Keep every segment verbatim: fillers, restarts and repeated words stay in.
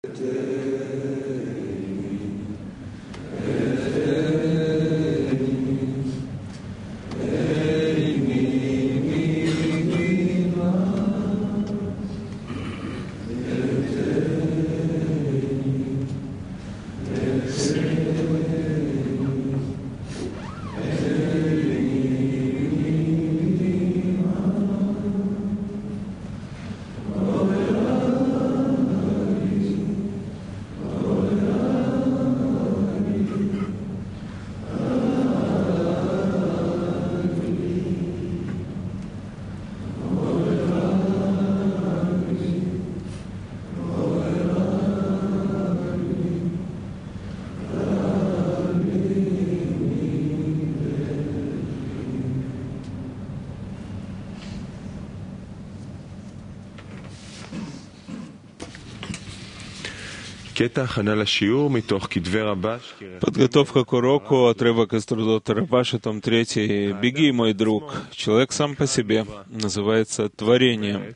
Подготовка к уроку, отрывок из трудов Рабаши, том третий. «Беги, мой друг». Человек сам по себе называется творением.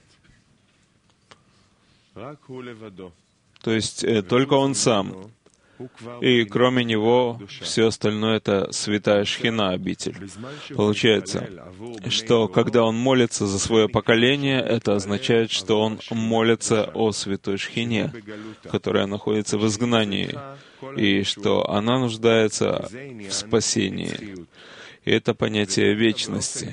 То есть э, только он сам. И кроме него все остальное — это святая Шхина, обитель. Получается, что когда он молится за свое поколение, это означает, что он молится о святой Шхине, которая находится в изгнании, и что она нуждается в спасении. И это понятие вечности.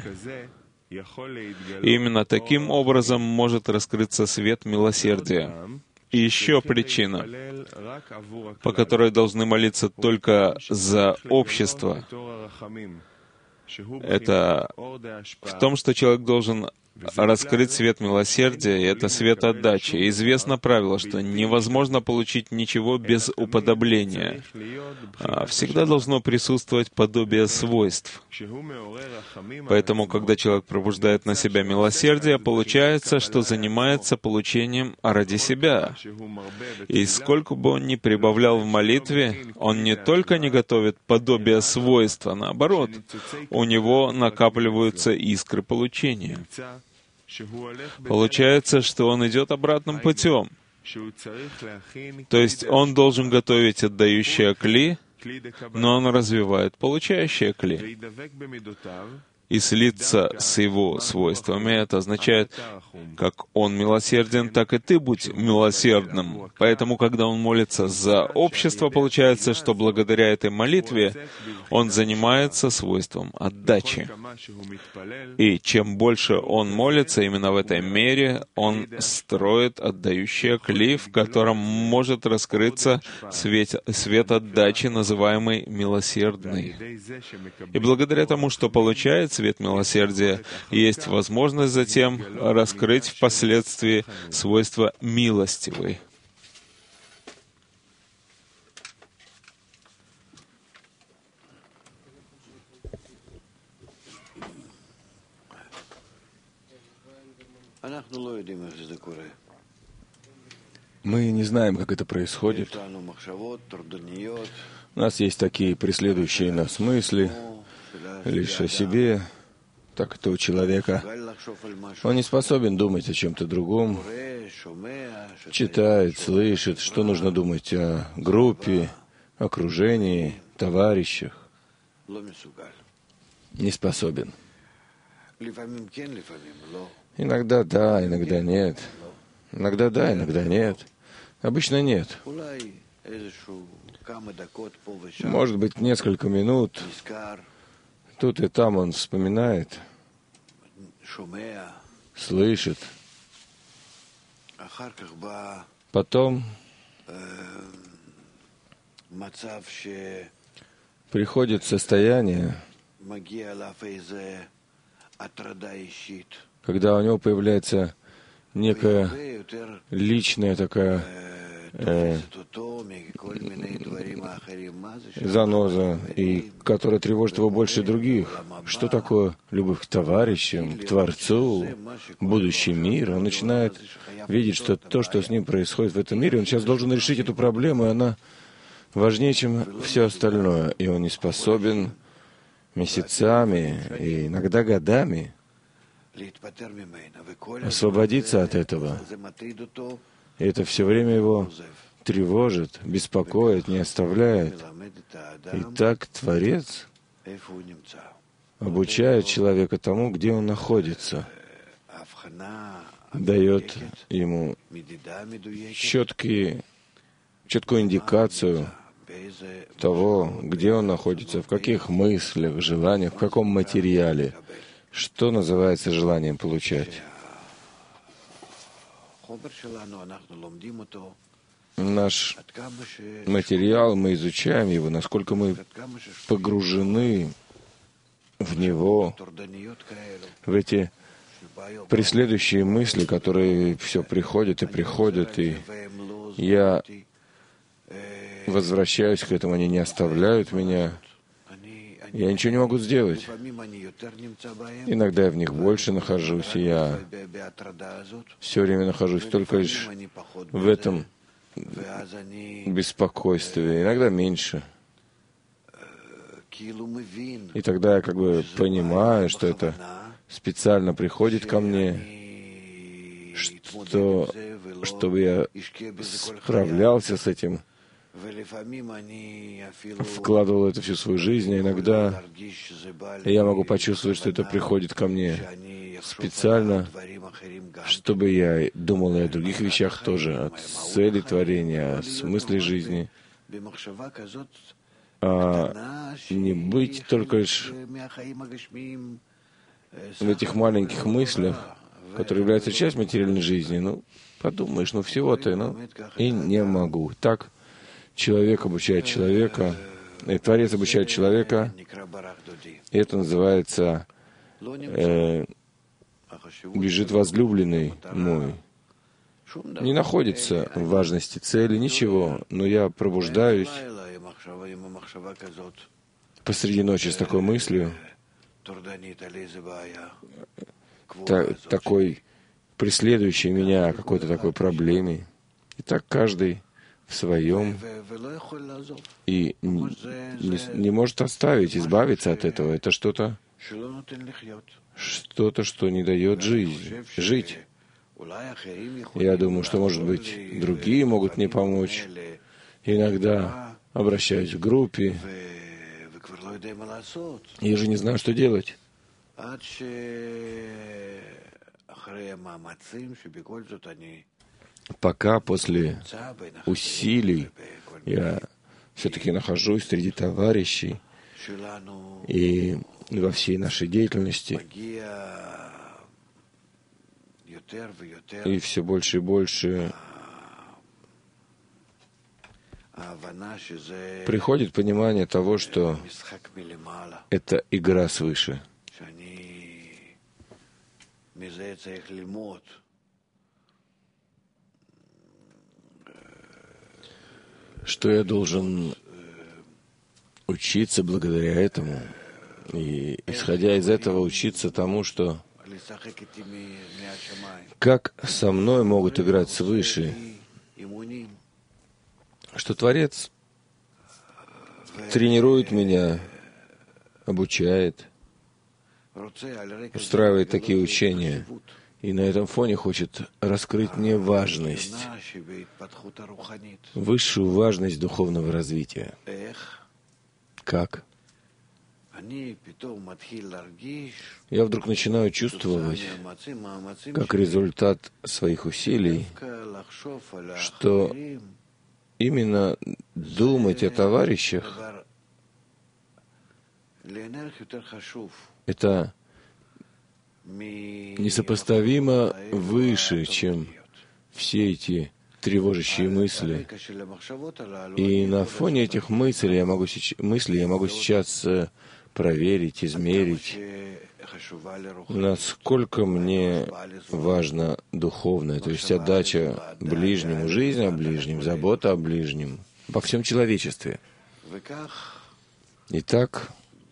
И именно таким образом может раскрыться свет милосердия. И еще причина, по которой должны молиться только за общество, это в том, что человек должен раскрыть свет милосердия, и это свет отдачи. И известно правило, что невозможно получить ничего без уподобления. Всегда должно присутствовать подобие свойств. Поэтому, когда человек пробуждает на себя милосердие, получается, что занимается получением ради себя. И сколько бы он ни прибавлял в молитве, он не только не готовит подобие свойств, а наоборот, у него накапливаются искры получения. Получается, что он идет обратным путем. То есть он должен готовить отдающее кли, но он развивает получающее кли. И слиться с его свойствами, это означает, как он милосерден, так и ты будь милосердным. Поэтому, когда он молится за общество, получается, что благодаря этой молитве он занимается свойством отдачи. И чем больше он молится именно в этой мере, он строит отдающее кли, в котором может раскрыться свет, свет отдачи, называемый милосердный. И благодаря тому, что получается свет милосердия, есть возможность затем раскрыть впоследствии свойства милостивой. Мы не знаем, как это происходит. У нас есть такие преследующие нас мысли, лишь о себе, так это у человека. Он не способен думать о чем-то другом, читает, слышит, что нужно думать о группе, окружении, товарищах. Не способен. Иногда да, иногда нет. Иногда да, иногда нет. Обычно нет. Может быть, несколько минут. Тут и там он вспоминает, слышит. Потом приходит состояние, когда у него появляется некая личная такая э, заноза, и которая тревожит его больше других. Что такое любовь к товарищам, к Творцу, будущий мир? Он начинает видеть, что то, что с ним происходит в этом мире, он сейчас должен решить эту проблему, и она важнее, чем все остальное. И он не способен месяцами и иногда годами освободиться от этого. И это все время его тревожит, беспокоит, не оставляет. И так Творец обучает человека тому, где он находится, дает ему четкие, четкую индикацию того, где он находится, в каких мыслях, желаниях, в каком материале, что называется желанием получать. Наш материал, мы изучаем его, насколько мы погружены в него, в эти преследующие мысли, которые все приходят и приходят, и я возвращаюсь к этому, они не оставляют меня. Я ничего не могу сделать. Иногда я в них больше нахожусь, и я все время нахожусь только лишь в этом беспокойстве, иногда меньше. И тогда я как бы понимаю, что это специально приходит ко мне, что, чтобы я справлялся с этим, вкладывал это всю свою жизнь, а иногда я могу почувствовать, что это приходит ко мне специально, чтобы я думал и о других вещах тоже, о цели творения, о смысле жизни, а не быть только лишь в этих маленьких мыслях, которые являются частью материальной жизни. Ну, подумаешь, ну всего-то, ну, и не могу. Так человек обучает человека, и Творец обучает человека, и это называется э, «бежит возлюбленный мой». Не находится в важности цели, ничего, но я пробуждаюсь посреди ночи с такой мыслью, та, такой преследующей меня о какой-то такой проблеме. И так каждый в своем и не, не, не может оставить, избавиться от этого. Это что-то, что-то, что не дает жизнь, жить. Я думаю, что, может быть, другие могут мне помочь. Иногда обращаюсь в группе, я же не знаю, что делать. Пока после усилий я все-таки нахожусь среди товарищей и во всей нашей деятельности, и все больше и больше приходит понимание того, что это игра свыше, что я должен учиться благодаря этому, и, исходя из этого, учиться тому, что как со мной могут играть свыше, что Творец тренирует меня, обучает, устраивает такие учения, и на этом фоне хочет раскрыть мне важность, высшую важность духовного развития. Как? Я вдруг начинаю чувствовать, как результат своих усилий, что именно думать о товарищах — это несопоставимо выше, чем все эти тревожащие мысли. И на фоне этих мыслей я могу, мыслей я могу сейчас проверить, измерить, насколько мне важно духовное, то есть отдача ближнему, жизнь о ближнем, забота о ближнем, во всем человечестве. Итак,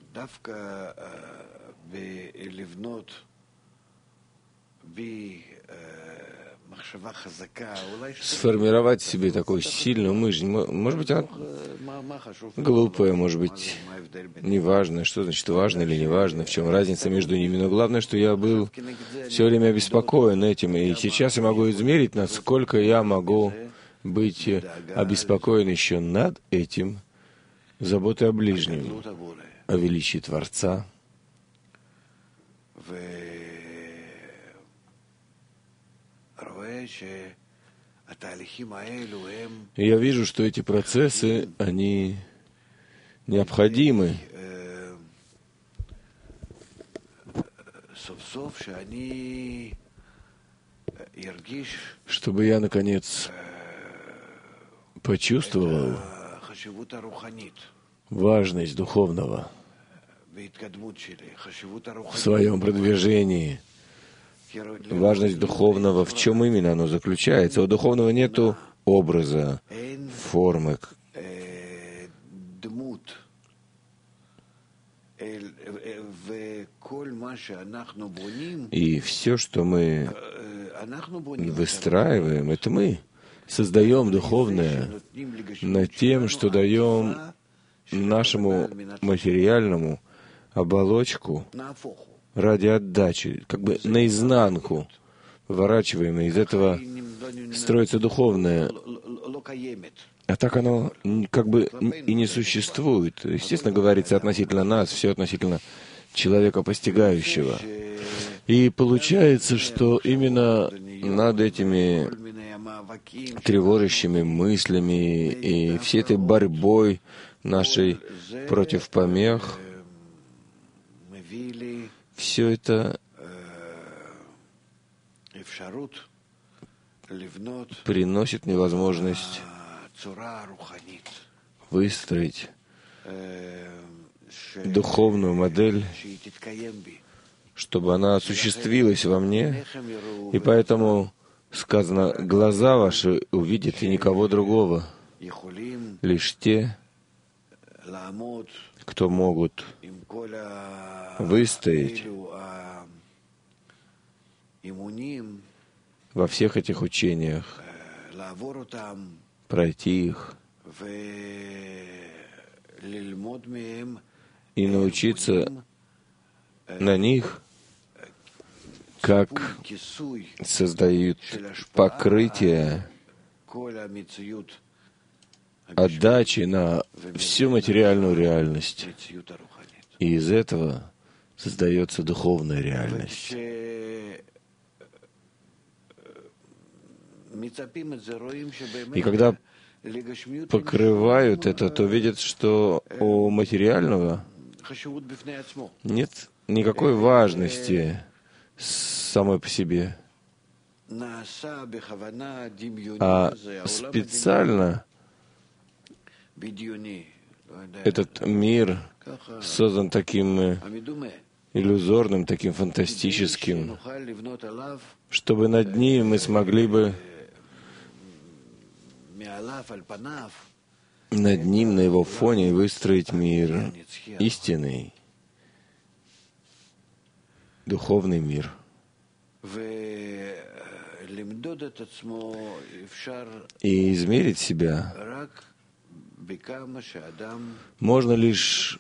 сформировать в себе такую сильную мысль, может быть, она глупая, может быть, неважная. Что значит важно или неважно, в чем разница между ними. Но главное, что я был все время обеспокоен этим, и сейчас я могу измерить, насколько я могу быть обеспокоен еще над этим, заботой о ближнем, о величии Творца. И я вижу, что эти процессы, они необходимы, чтобы я, наконец, почувствовал важность духовного в своем продвижении. Важность духовного, в чем именно оно заключается? У духовного нету образа, формы. И все, что мы выстраиваем, это мы создаем духовное над тем, что даем нашему материальному оболочку ради отдачи, как бы наизнанку выворачиваем, и из этого строится духовное. А так оно как бы и не существует. Естественно, говорится относительно нас, все относительно человека постигающего. И получается, что именно над этими тревожащими мыслями и всей этой борьбой нашей против помех, все это приносит мне возможность выстроить духовную модель, чтобы она осуществилась во мне. И поэтому сказано, глаза ваши увидят и никого другого, лишь те, кто могут выстоять во всех этих учениях, пройти их и научиться на них, как создают покрытие отдачи на всю материальную реальность. И из этого создается духовная реальность. И когда покрывают это, то видят, что у материального нет никакой важности самой по себе. А специально этот мир создан таким иллюзорным, таким фантастическим, чтобы над ним мы смогли бы над ним, на его фоне, выстроить мир истинный, духовный мир. И измерить себя можно лишь,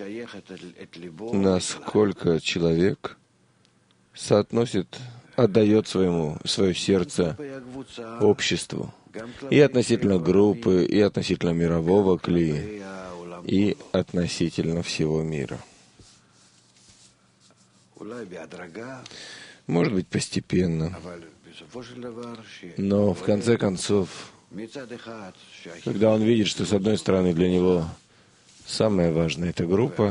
насколько человек соотносит, отдает своему, свое сердце обществу. И относительно группы, и относительно мирового кли, и относительно всего мира. Может быть, постепенно. Но, в конце концов, когда он видит, что, с одной стороны, для него самое важное — это группа,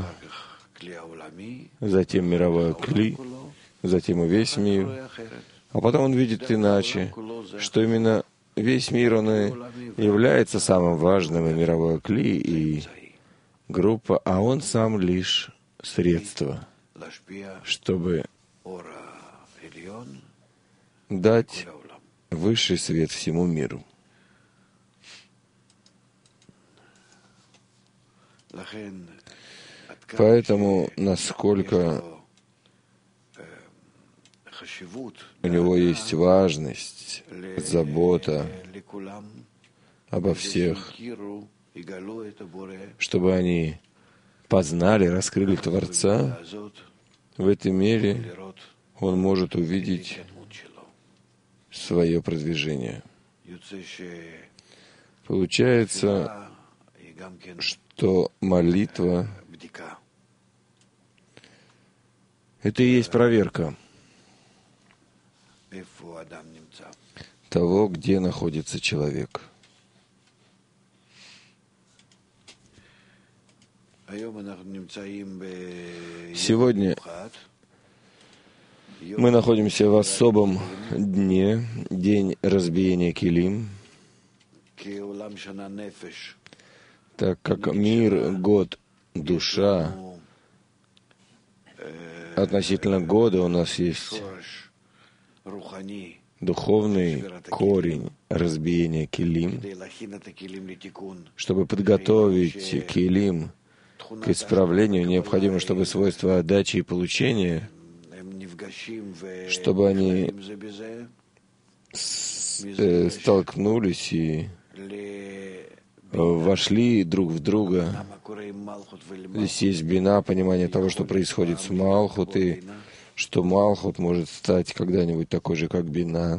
затем мировое кли, затем и весь мир, а потом он видит иначе, что именно весь мир, он и является самым важным, и мировое кли, и группа, а он сам лишь средство, чтобы дать высший свет всему миру. Поэтому, насколько у него есть важность, забота обо всех, чтобы они познали, раскрыли Творца, в этой мере он может увидеть свое продвижение. Получается, что молитва — это и есть проверка того, где находится человек. Сегодня мы находимся в особом дне, день разбиения килим, так как мир, год, душа, относительно года у нас есть духовный корень разбиения килим, чтобы подготовить килим к исправлению, необходимо, чтобы свойства отдачи и получения, чтобы они э, столкнулись и вошли друг в друга. Здесь есть бина, понимание того, что происходит с Малхут, и что Малхут может стать когда-нибудь такой же, как бина.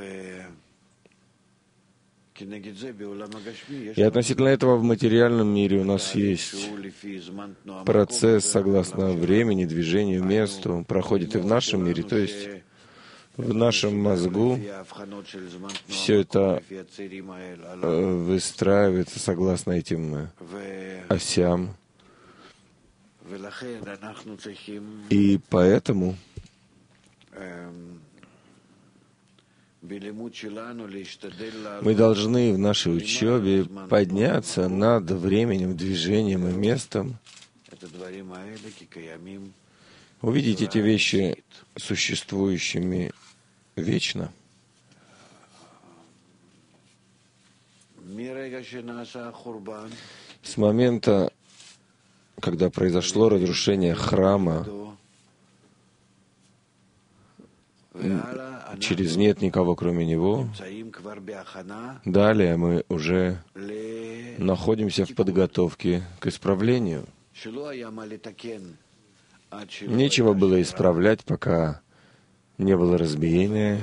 И относительно этого в материальном мире у нас есть процесс, согласно времени, движению, месту, проходит и в нашем мире, то есть в нашем мозгу все это выстраивается согласно этим осям. И поэтому мы должны в нашей учебе подняться над временем, движением и местом, увидеть эти вещи существующими вечно. С момента, когда произошло разрушение храма, через нет никого, кроме него, далее мы уже находимся в подготовке к исправлению. Нечего было исправлять, пока не было разбиения,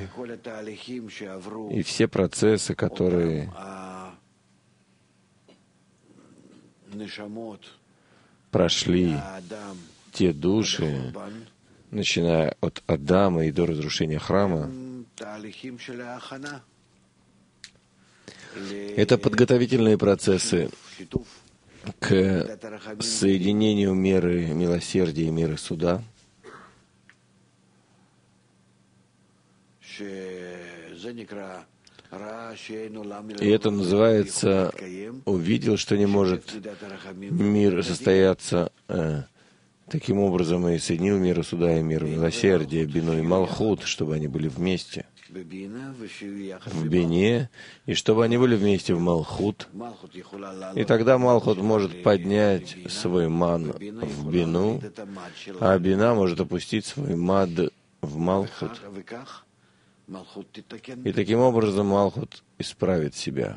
и все процессы, которые прошли те души, начиная от Адама и до разрушения храма, это подготовительные процессы к соединению меры милосердия и меры суда. И это называется «увидел, что не может мир состояться э, таким образом, и соединил мир суда и мир милосердия, бину и малхут, чтобы они были вместе в бине, и чтобы они были вместе в малхут. И тогда малхут может поднять свой ман в бину, а бина может опустить свой мад в малхут. И таким образом малхут исправит себя.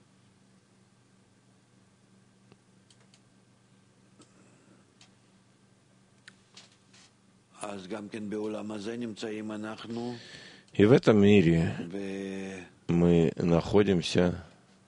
И в этом мире мы находимся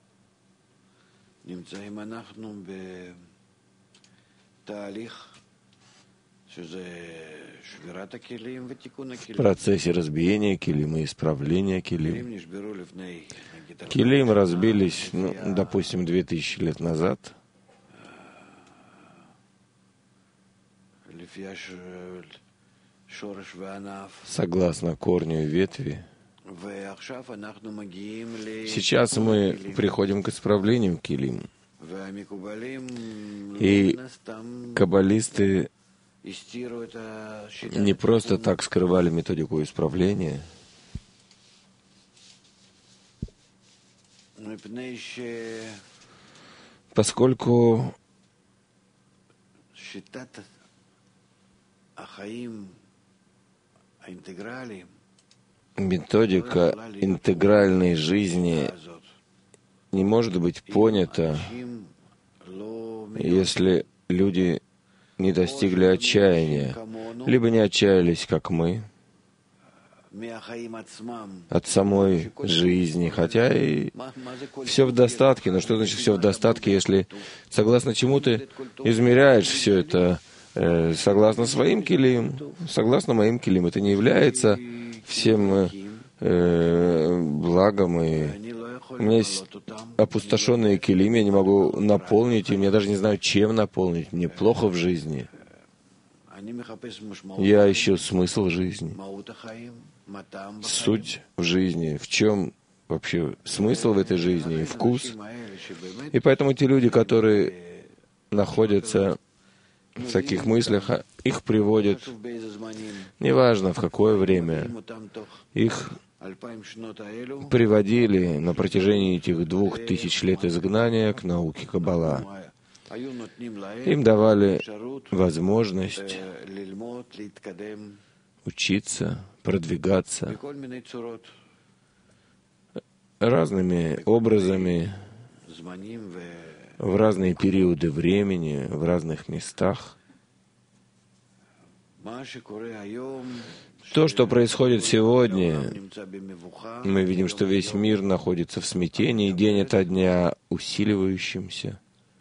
в процессе разбиения килим и исправления килим. Килим разбились, ну, допустим, две тысячи лет назад. Согласно корню и ветви. Сейчас мы приходим к исправлению килим. И каббалисты не просто так скрывали методику исправления, поскольку методика интегральной жизни не может быть понята, если люди не достигли отчаяния, либо не отчаялись, как мы, от самой жизни, хотя и все в достатке. Но что значит все в достатке, если согласно чему ты измеряешь все это? Э, согласно своим килим, согласно моим килим, это не является всем э, благом. И у меня есть опустошенные килим, я не могу наполнить им, я даже не знаю, чем наполнить. Мне плохо в жизни. Я ищу смысл в жизни, суть в жизни, в чем вообще смысл в этой жизни, вкус. И поэтому те люди, которые находятся в таких мыслях, их приводят, неважно в какое время, их приводили на протяжении этих двух тысяч лет изгнания к науке Каббала. Им давали возможность учиться, продвигаться разными образами, в разные периоды времени, в разных местах. То, что происходит сегодня, мы видим, что весь мир находится в смятении, день ото дня усиливающимся.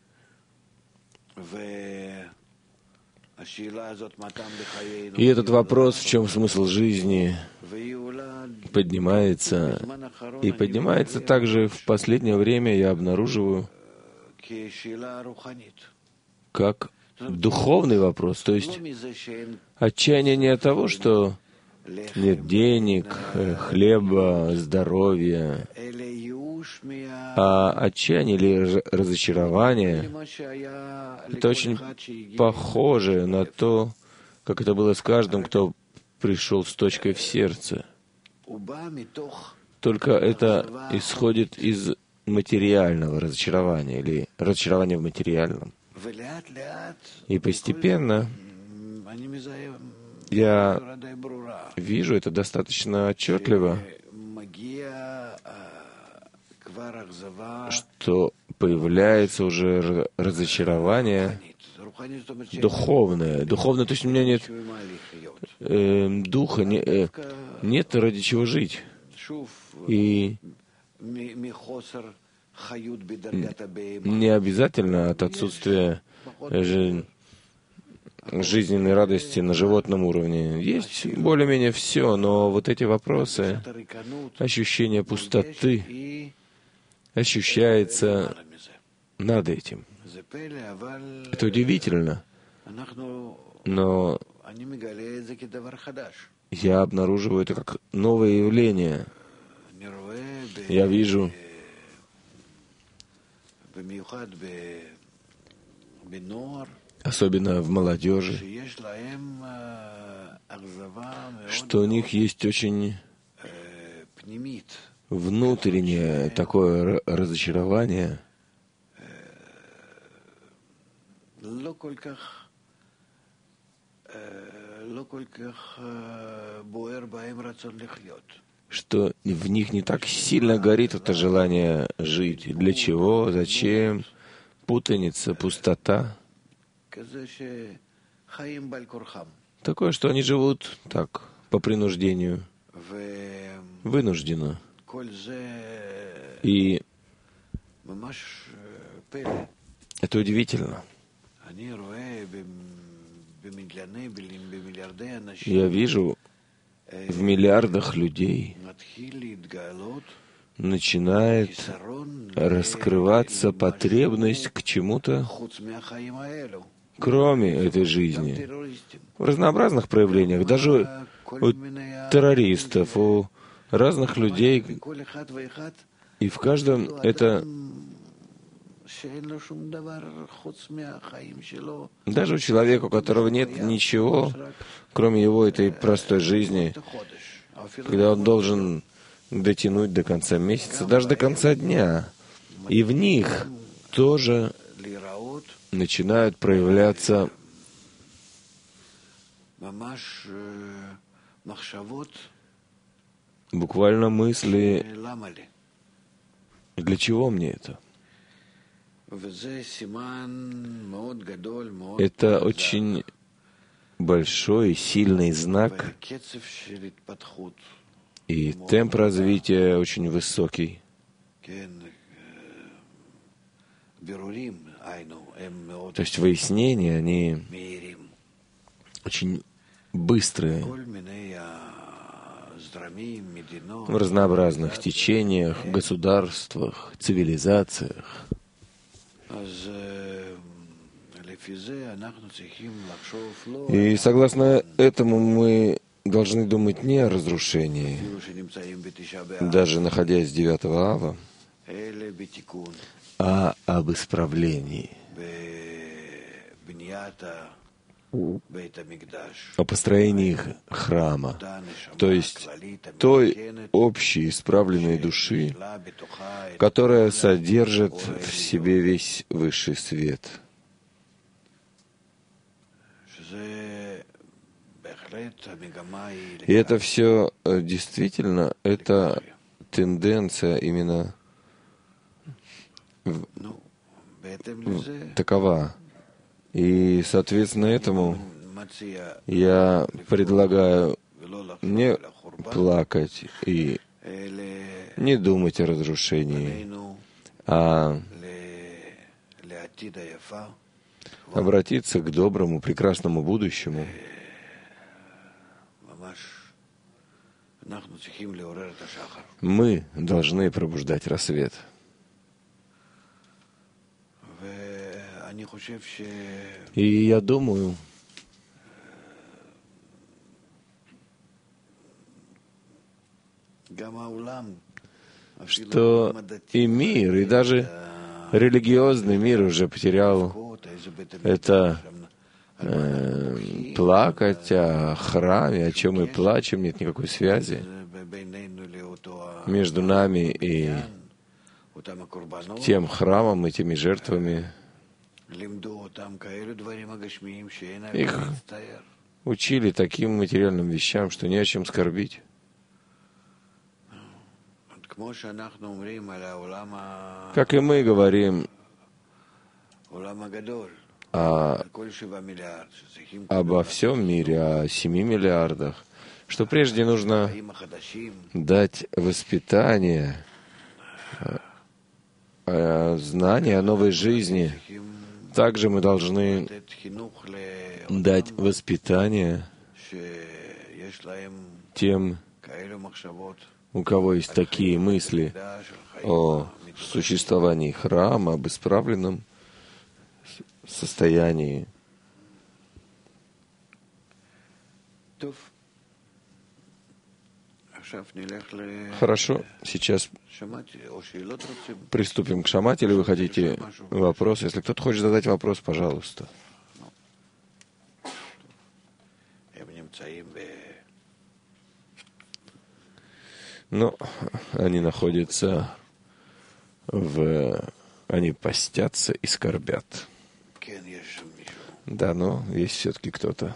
И этот вопрос, в чем смысл жизни, поднимается. И поднимается также в последнее время, я обнаруживаю, как духовный вопрос. То есть отчаяние не от того, что нет денег, хлеба, здоровья, а отчаяние или разочарование — это очень похоже на то, как это было с каждым, кто пришел с точкой в сердце. Только это исходит из материального разочарования или разочарования в материальном. И постепенно я вижу это достаточно отчетливо, что появляется уже разочарование духовное. Духовное, то есть у меня нет э, духа, не, э, нет ради чего жить. И не обязательно от отсутствия жи- жизненной радости на животном уровне. Есть более-менее все, но вот эти вопросы, ощущение пустоты, ощущается над этим. Это удивительно, но я обнаруживаю это как новое явление. Я вижу, особенно в молодежи, что у них есть очень внутреннее такое разочарование, что в них не так сильно горит это желание жить. Для чего? Зачем? Путаница, пустота. Такое, что они живут так, по принуждению, вынужденно. И это удивительно. Я вижу, в миллиардах людей начинает раскрываться потребность к чему-то, кроме этой жизни. В разнообразных проявлениях, даже у террористов, у разных людей, и в каждом это... Даже у человека, у которого нет ничего, кроме его этой простой жизни, когда он должен дотянуть до конца месяца, даже до конца дня, и в них тоже начинают проявляться буквально мысли, для чего мне это? Это очень большой и сильный знак и темп развития очень высокий. То есть выяснения, они очень быстрые в разнообразных течениях, государствах, цивилизациях. И согласно этому мы должны думать не о разрушении, даже находясь с девятого ава, а об исправлении, о построении храма, то есть той общей исправленной души, которая содержит в себе весь высший свет. И это все действительно, это тенденция именно в, в, такова. И, соответственно, этому я предлагаю не плакать и не думать о разрушении, а обратиться к доброму, прекрасному будущему. Мы должны пробуждать рассвет. И я думаю, что и мир, и даже религиозный мир уже потерял это э, плакать о храме, о чем мы плачем, нет никакой связи между нами и тем храмом и теми жертвами. Их учили таким материальным вещам, что не о чем скорбить. Как и мы говорим о, обо всем мире, о семи миллиардах, что прежде нужно дать воспитание, знания о новой жизни. Также мы должны дать воспитание тем, у кого есть такие мысли о существовании храма, об исправленном состоянии. Хорошо, сейчас приступим к шамате, или вы хотите вопрос? Если кто-то хочет задать вопрос, пожалуйста. Но они находятся в... Они постятся и скорбят. Да, но есть все-таки кто-то.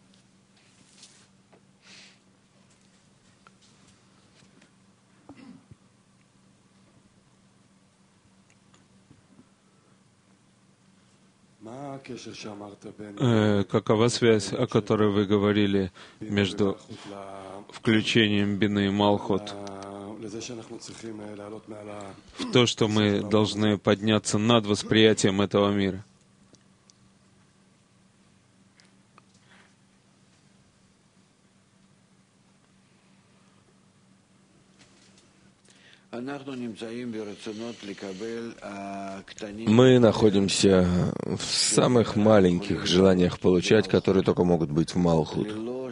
Э, какова связь, о которой вы говорили, между включением Бины и Малхут в то, что мы должны подняться над восприятием этого мира? Мы находимся в самых маленьких желаниях получать, которые только могут быть в Малхут.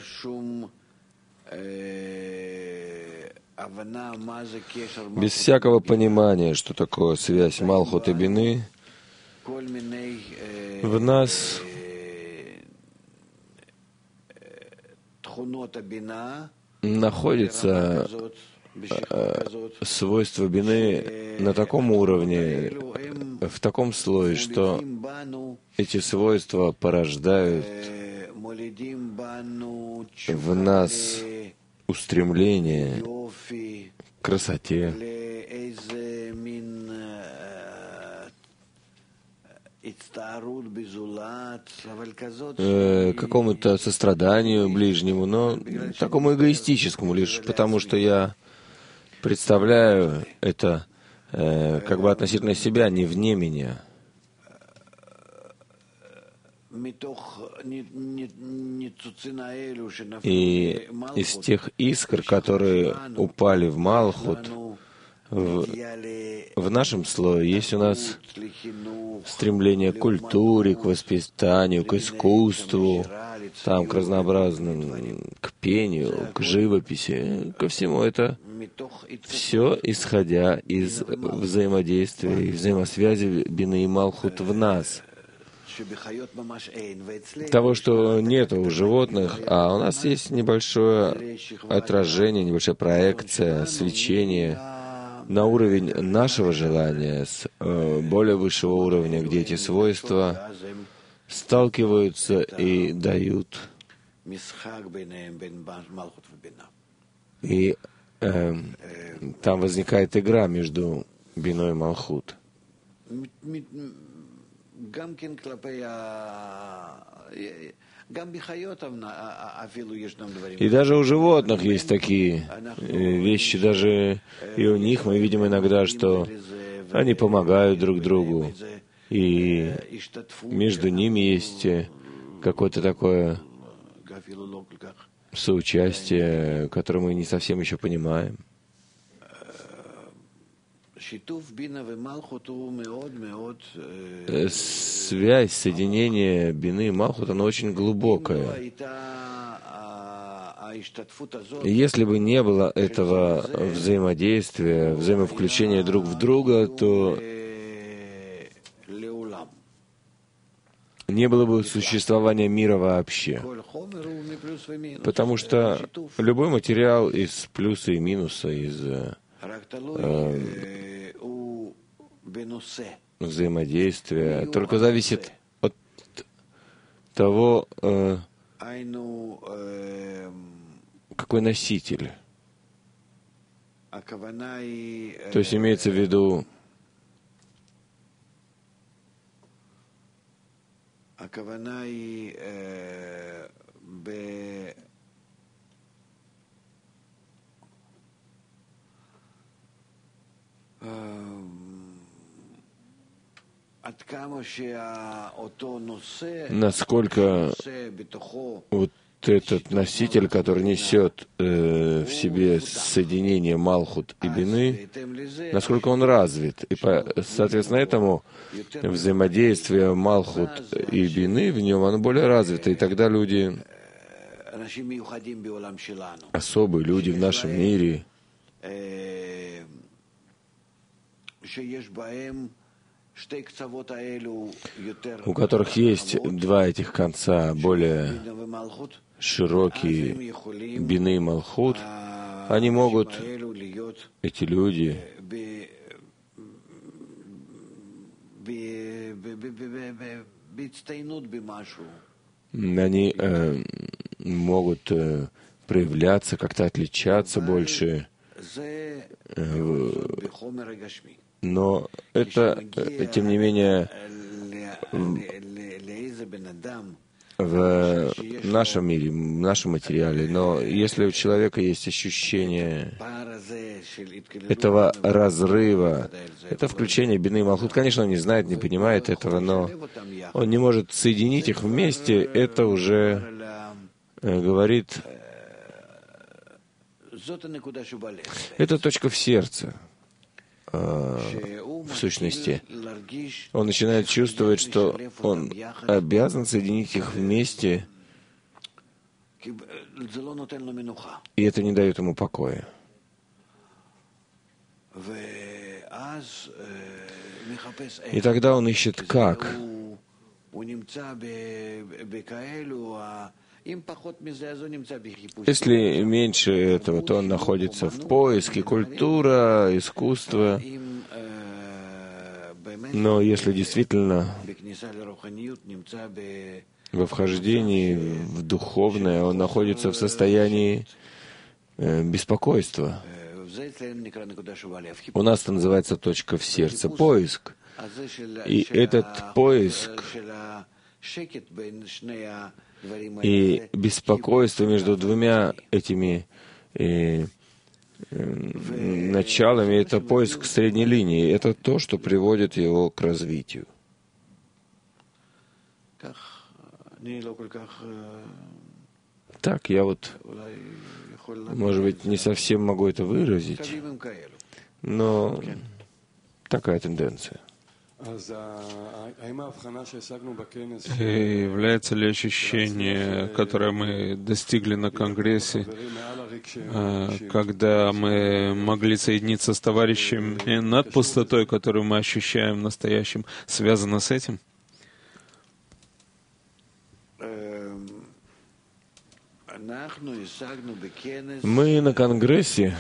Без всякого понимания, что такое связь Малхут и Бины, в нас находится свойства Бины на таком уровне, в таком слое, что эти свойства порождают в нас устремление к красоте, э, какому-то состраданию ближнему, но такому эгоистическому, лишь потому что я представляю это э, как бы относительно себя, не вне меня. И из тех искр, которые упали в Малхут, в, в нашем слое есть у нас стремление к культуре, к воспитанию, к искусству, там, к разнообразным, к пению, к живописи, ко всему это все исходя из взаимодействия и взаимосвязи Бины и Малхут в нас. Того, что нет у животных, а у нас есть небольшое отражение, небольшая проекция, свечение на уровень нашего желания, с э, более высшего уровня, где эти свойства сталкиваются и дают. И э, там возникает игра между Биной и Малхут. И даже у животных есть такие вещи, даже и у них мы видим иногда, что они помогают друг другу, и между ними есть какое-то такое соучастие, которое мы не совсем еще понимаем. Связь, соединение Бины и Малхут, она очень глубокая. И если бы не было этого взаимодействия, взаимовключения друг в друга, то не было бы существования мира вообще. Потому что любой материал из плюса и минуса, из э, взаимодействия, только зависит от того, э, какой носитель. То есть имеется в виду насколько вот этот носитель, который несет э, в себе соединение Малхут и Бины, насколько он развит. И, по, соответственно, этому взаимодействие Малхут и Бины в нем, оно более развито. И тогда люди, особые люди в нашем мире, у которых есть два этих конца, более широкие Бины и Малхут, они могут, эти люди, они э, могут э, проявляться, как-то отличаться больше. Э, но это, тем не менее, в нашем мире, в нашем материале. Но если у человека есть ощущение этого разрыва, это включение Бины и Малхут, конечно, он не знает, не понимает этого, но он не может соединить их вместе, это уже э, говорит, это точка в сердце. В сущности, он начинает чувствовать, что он обязан соединить их вместе, и это не дает ему покоя. И тогда он ищет как. Если меньше этого, то он находится в поиске, культура, искусство. Но если действительно во вхождении в духовное, он находится в состоянии э, беспокойства. У нас это называется точка в сердце, поиск. И этот поиск и беспокойство между двумя этими э, э, началами — это поиск средней линии. Это то, что приводит его к развитию. Так, я вот, может быть, не совсем могу это выразить, но такая тенденция. И является ли ощущение, которое мы достигли на Конгрессе, когда мы могли соединиться с товарищами над пустотой, которую мы ощущаем настоящим, связано с этим? Мы на Конгрессе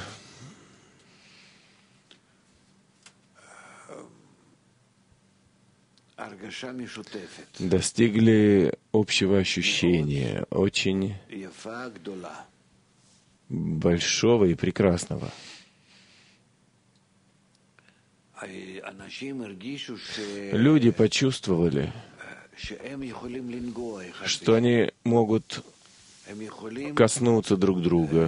достигли общего ощущения, очень большого и прекрасного. Люди почувствовали, что они могут коснуться друг друга.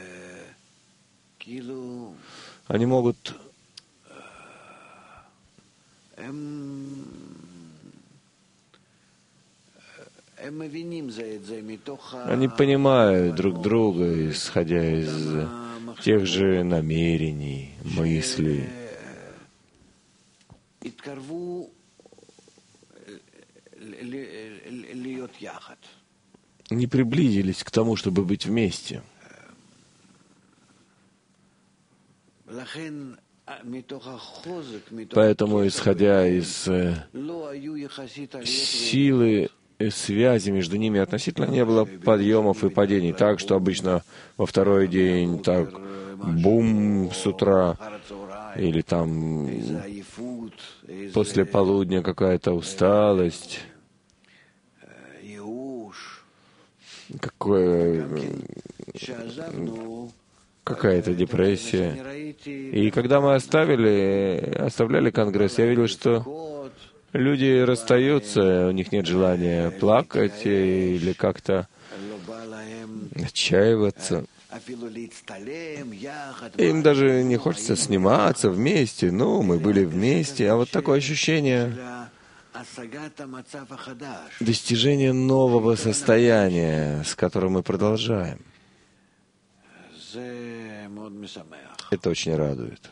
Они могут Они понимают друг друга, исходя из тех же намерений, мыслей. Они приблизились к тому, чтобы быть вместе. Поэтому, исходя из силы связи между ними, относительно не было подъемов и падений. Так, что обычно во второй день так бум с утра, или там после полудня какая-то усталость, какое, какая-то депрессия. И когда мы оставили, оставляли Конгресс, я видел, что люди расстаются, у них нет желания плакать или как-то отчаиваться. Им даже не хочется сниматься вместе. Ну, мы были вместе, а вот такое ощущение достижения нового состояния, с которым мы продолжаем. Это очень радует.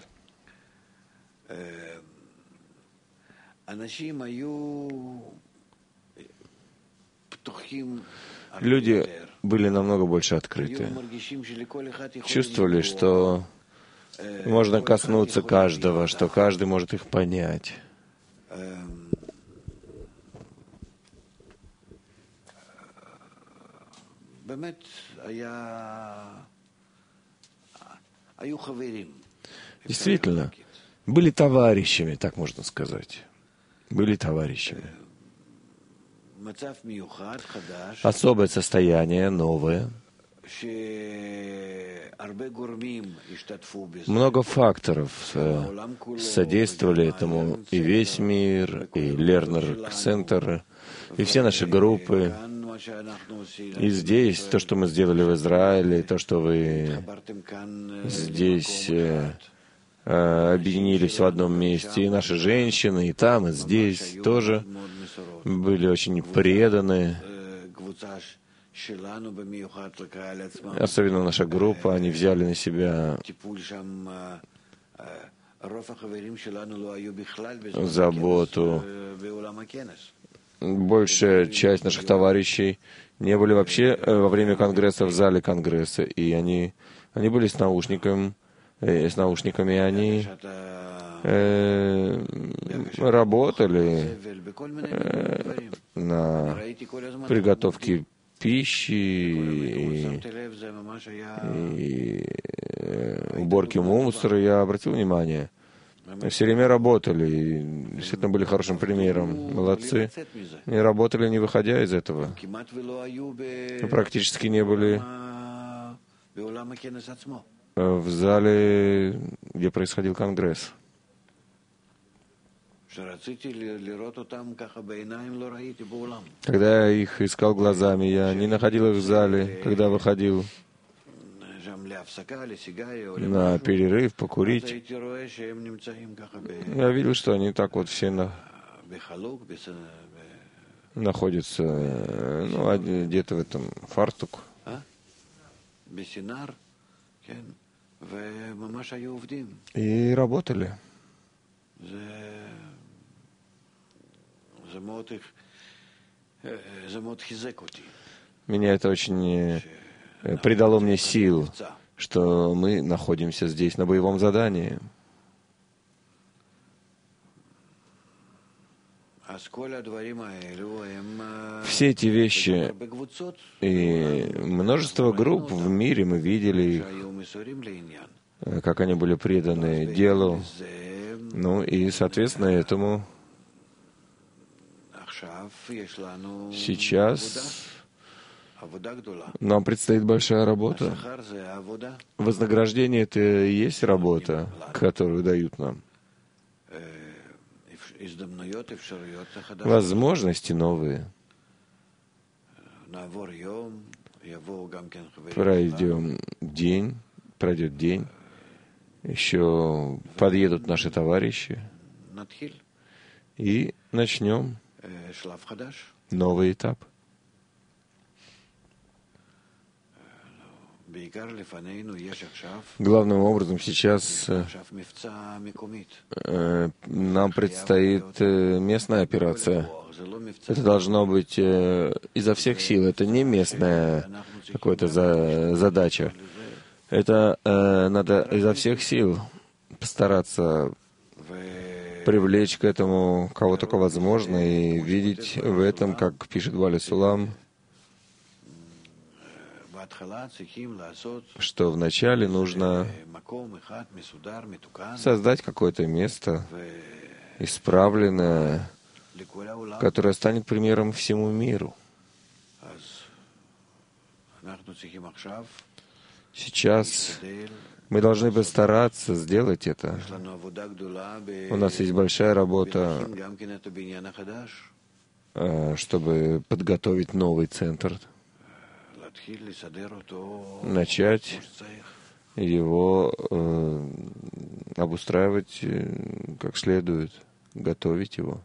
Люди были намного больше открыты. Чувствовали, что можно коснуться каждого, что каждый может их понять. Действительно, были товарищами, так можно сказать. Были товарищами. Особое состояние, новое. Много факторов содействовали этому. И весь мир, и Лернер-центр, и все наши группы. И здесь то, что мы сделали в Израиле, то, что вы здесь объединились в одном месте, и наши женщины, и там, и здесь тоже были очень преданы. Особенно наша группа, они взяли на себя заботу. Большая часть наших товарищей не были вообще во время Конгресса в зале Конгресса, и они, они были с наушником, с наушниками, они э, работали э, на приготовке пищи и, и э, уборке мусора. Я обратил внимание, все время работали, и действительно были хорошим примером. Молодцы. И работали, не выходя из этого. Практически не были в зале, где происходил Конгресс. Когда я их искал глазами, я не находил их в зале, когда выходил на перерыв покурить. Я видел, что они так вот все на... находятся, ну, где-то в этом фартук. И работали. Меня это очень придало мне сил, что мы находимся здесь на боевом задании. Все эти вещи и множество групп в мире, мы видели их, как они были преданы делу. Ну и, соответственно, этому сейчас нам предстоит большая работа. Вознаграждение — это и есть работа, которую дают нам. Возможности новые. Пройдем день, пройдет день, еще подъедут наши товарищи, и начнем новый этап. Главным образом сейчас э, нам предстоит э, местная операция. Это должно быть э, изо всех сил. Это не местная какая-то за, задача. Это э, надо изо всех сил постараться привлечь к этому кого только возможно и видеть в этом, как пишет Вали Сулам, что вначале нужно создать какое-то место, исправленное, которое станет примером всему миру. Сейчас мы должны постараться сделать это. У нас есть большая работа, чтобы подготовить новый центр, начать его э, обустраивать э, как следует, готовить его.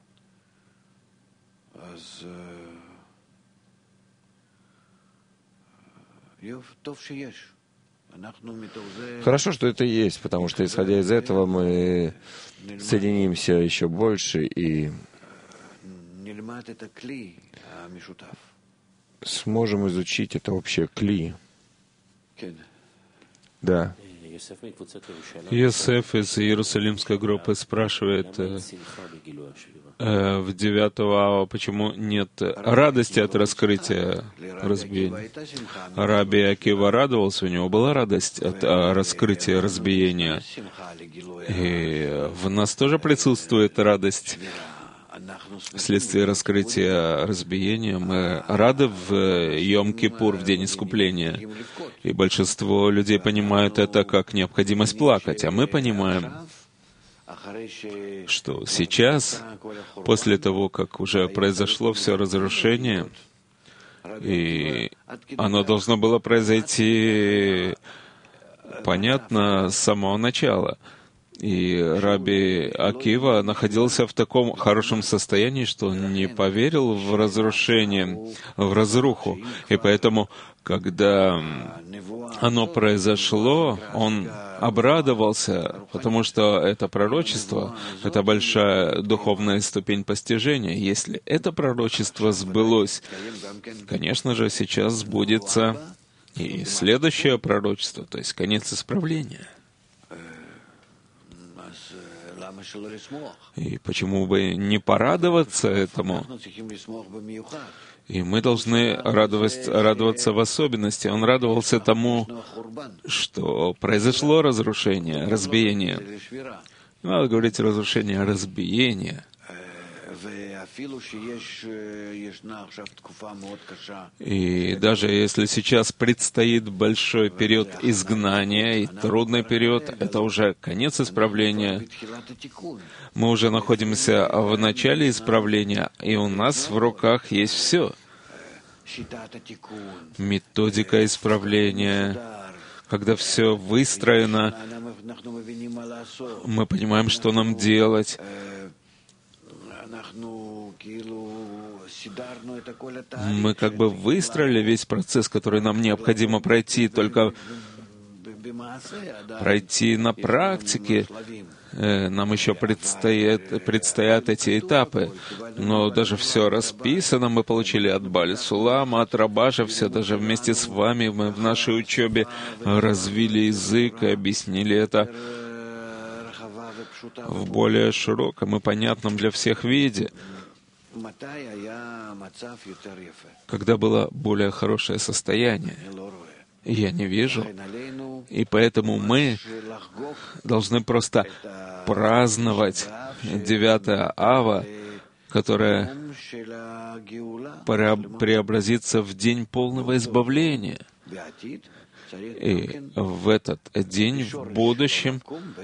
Хорошо, что это есть, потому что, исходя из этого, мы соединимся еще больше и сможем изучить это общее кли. Да. Йосеф из Иерусалимской группы спрашивает э, э, в девятого ава, почему нет радости от раскрытия разбиения. Раби Акива радовался, у него была радость от а, раскрытия разбиения. И в нас тоже присутствует радость. Вследствие раскрытия разбиения мы рады в Йом-Кипур, в День Искупления. И большинство людей понимают это как необходимость плакать. А мы понимаем, что сейчас, после того, как уже произошло все разрушение, и оно должно было произойти, понятно, с самого начала. И Раби Акива находился в таком хорошем состоянии, что он не поверил в разрушение, в разруху. И поэтому, когда оно произошло, он обрадовался, потому что это пророчество, это большая духовная ступень постижения. Если это пророчество сбылось, конечно же, сейчас сбудется и следующее пророчество, то есть конец исправления. И почему бы не порадоваться этому? И мы должны радовать, радоваться в особенности. Он радовался тому, что произошло разрушение, разбиение. Не надо говорить разрушение, а разбиение. И даже если сейчас предстоит большой период изгнания и трудный период, это уже конец исправления. Мы уже находимся в начале исправления, и у нас в руках есть все. Методика исправления. Когда все выстроено, мы понимаем, что нам делать. Мы как бы выстроили весь процесс, который нам необходимо пройти, только пройти на практике. Нам еще предстоят, предстоят эти этапы. Но даже все расписано, мы получили от Баали Сулама, от Рабаша, все даже вместе с вами мы в нашей учебе развили язык и объяснили это в более широком и понятном для всех виде. Когда было более хорошее состояние, я не вижу. И поэтому мы должны просто праздновать девятое ава, которое преобразится в день полного избавления. И в этот день, в будущем,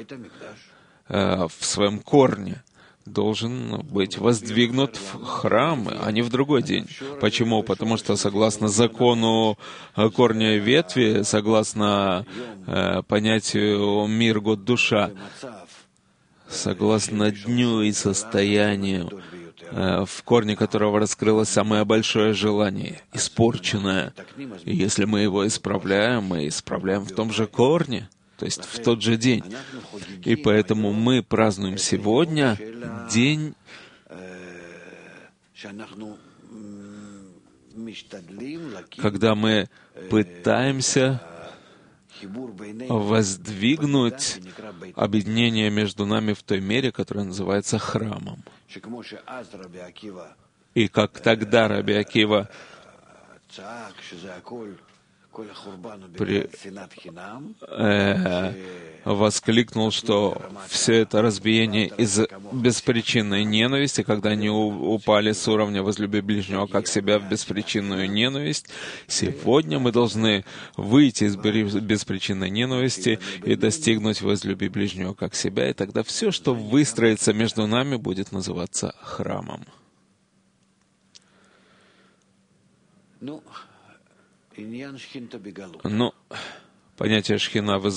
в своем корне, должен быть воздвигнут в храм, а не в другой день. Почему? Потому что согласно закону корня и ветви, согласно э, понятию мир, год, душа, согласно дню и состоянию, э, в корне которого раскрылось самое большое желание, испорченное. И если мы его исправляем, мы исправляем в том же корне, то есть в тот же день. И поэтому мы празднуем сегодня день, когда мы пытаемся воздвигнуть объединение между нами в той мере, которая называется храмом. И как тогда Раби Акива При, э, воскликнул, что все это разбиение из беспричинной ненависти, когда они упали с уровня «возлюби ближнего как себя» в беспричинную ненависть. Сегодня мы должны выйти из беспричинной ненависти и достигнуть «возлюби ближнего как себя», и тогда все, что выстроится между нами, будет называться храмом. Ну, понятие шхина в